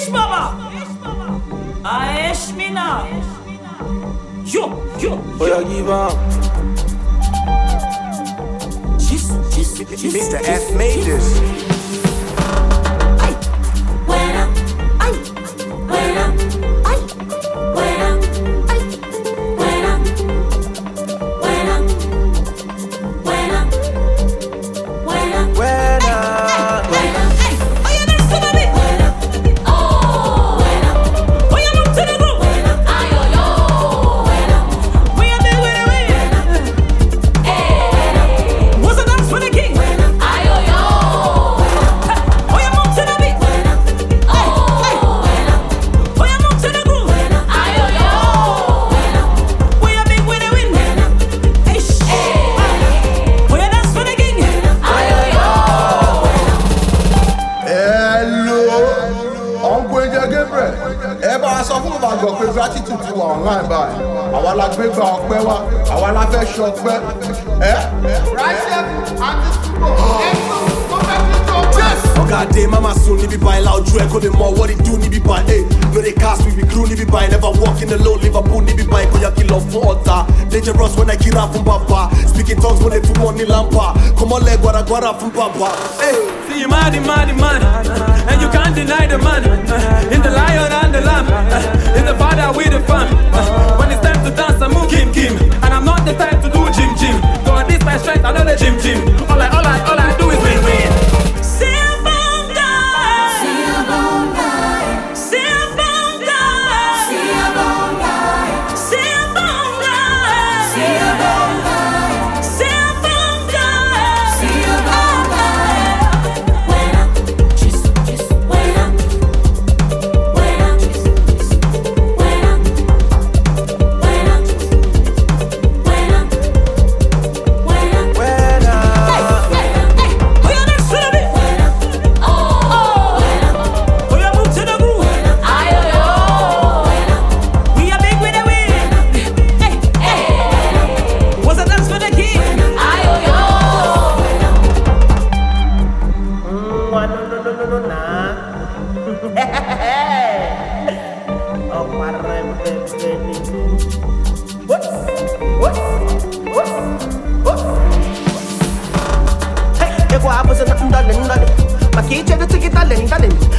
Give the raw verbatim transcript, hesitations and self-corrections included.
Ish baba. Aish mina. Yo, yo, Oh, yeah, give up. Mister F made this. Gratitude ti wà online báyìí àwa la gbé gba ọpẹ́ wa àwa la fẹ́ ṣọpẹ́ ẹ. Oga dey mama soon níbi báyìí la ojú ẹ kó lè mọ what he do níbi báyìí no dey cast we be crew níbi báyìí never walk in the low Liverpool níbi báyìí kò yẹ kí lọ fún ọ̀tá dangerous when I gira fún bàbá speaking tongues mo lè fún wọn ní lampa kọ́mọ́lẹ̀ gbàdàgbàdà fún bàbá. See you mad, mad, mad, and you can't deny the man. In the lion and the lamb, in the father with the fam. When it's time to dance, I move Kim Kim, and I'm not the type to do Jim Jim. God, this my strength, I know the Jim Jim. All I, all I, all I do is win win. What? What? What? What? Hey, you go up with a darling, darling. My key check the ticket, darling, darling.